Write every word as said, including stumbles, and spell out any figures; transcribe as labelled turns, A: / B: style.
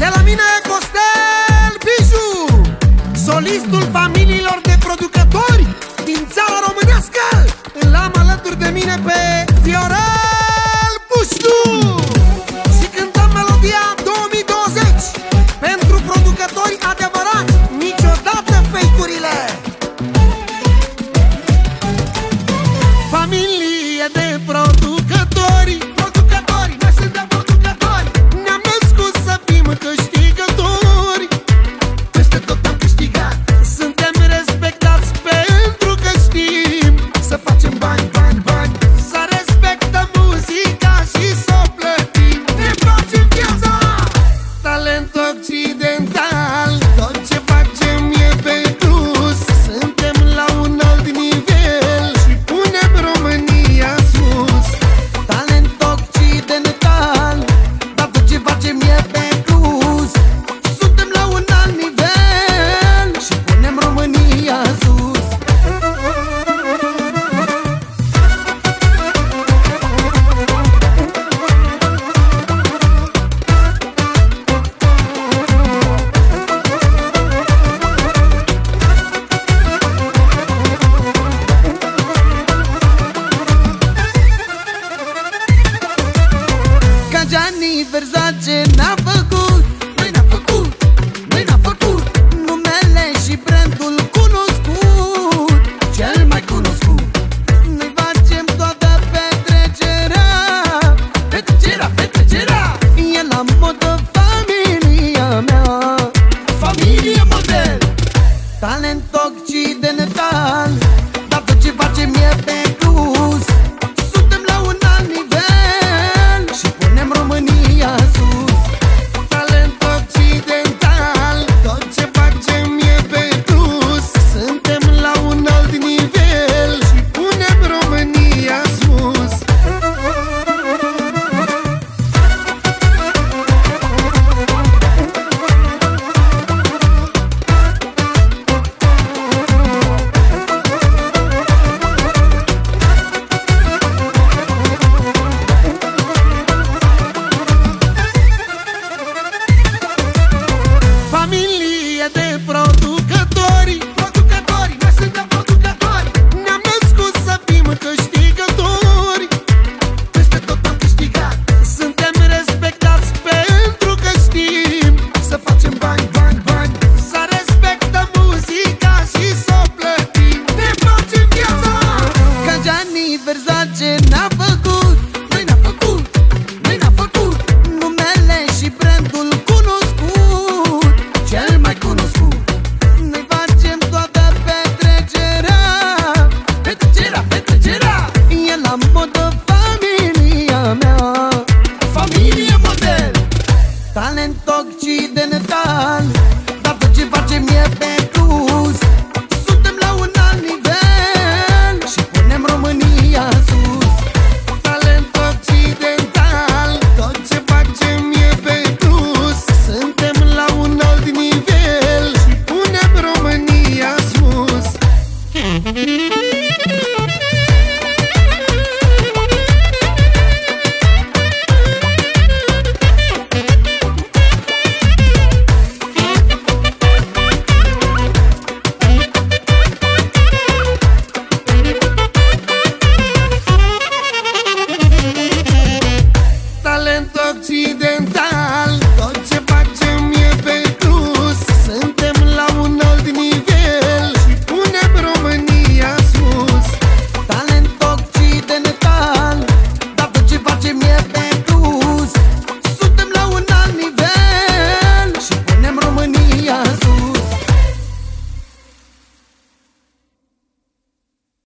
A: la mine Costel Biju, solistul familiilor de producători din țara românească. Îl am alături de mine pe Viorel Puștu și cântăm melodia două mii douăzeci pentru producători adevărați, niciodată fake-urile. Familie de producători, producători, noi suntem producători. Ne-am născut să fim câștigători, peste tot am câștigat. Suntem respectați pentru că știm să facem bani, bani, bani. Să respectăm muzica și să o plătim. Ne facem viața, talent occidental. Tot ce facem e pe plus. Suntem la un alt nivel și punem România sus. Talent occidental, dar tot ce facem e pe plus. Suntem la un alt nivel și punem România sus. Ca Gianni Versace n-a